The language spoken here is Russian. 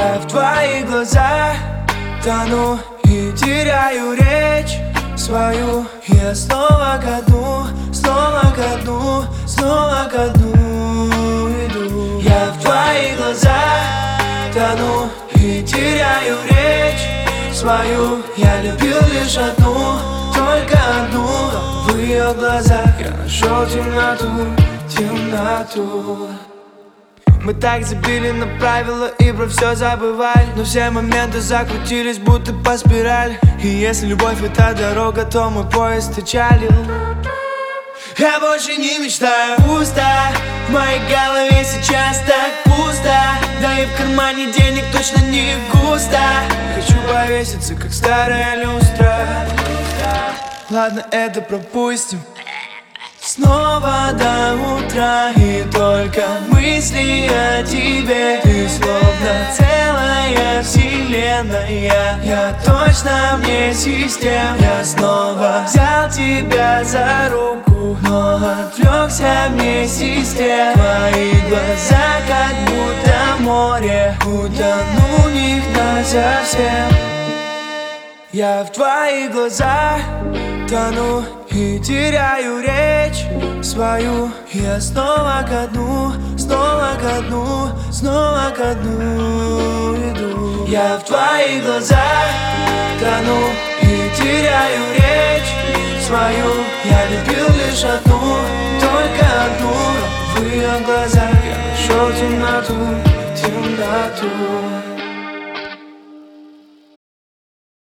Я в твоих глазах тону и теряю речь свою. Я снова ко дну, снова ко дну, снова ко дну иду. Я в твоих глазах тону и теряю речь свою. Я любил лишь одну, только одну. В ее глазах я нашел темноту, темноту. Мы так забили на правила и про все забывали, но все моменты закрутились будто по спирали. И если любовь это дорога, то мой поезд отчалил. Я больше не мечтаю, пусто. В моей голове сейчас так пусто. Да и в кармане денег точно не густо. Хочу повеситься, как старая люстра. Ладно, это пропустим. Снова до утра, и только мысли о тебе. Ты словно целая вселенная. Я точно вне систем. Я снова взял тебя за руку, но отвлекся вместе с тем. Твои глаза как будто море, утону в них насовсем. Я в твоих глазах тону и теряю речь свою. Я снова ко дну, снова ко дну, снова ко дну иду. Я в твоих глазах тону и теряю речь свою. Я любил лишь одну, только одну. В ее глазах я нашел темноту, темноту.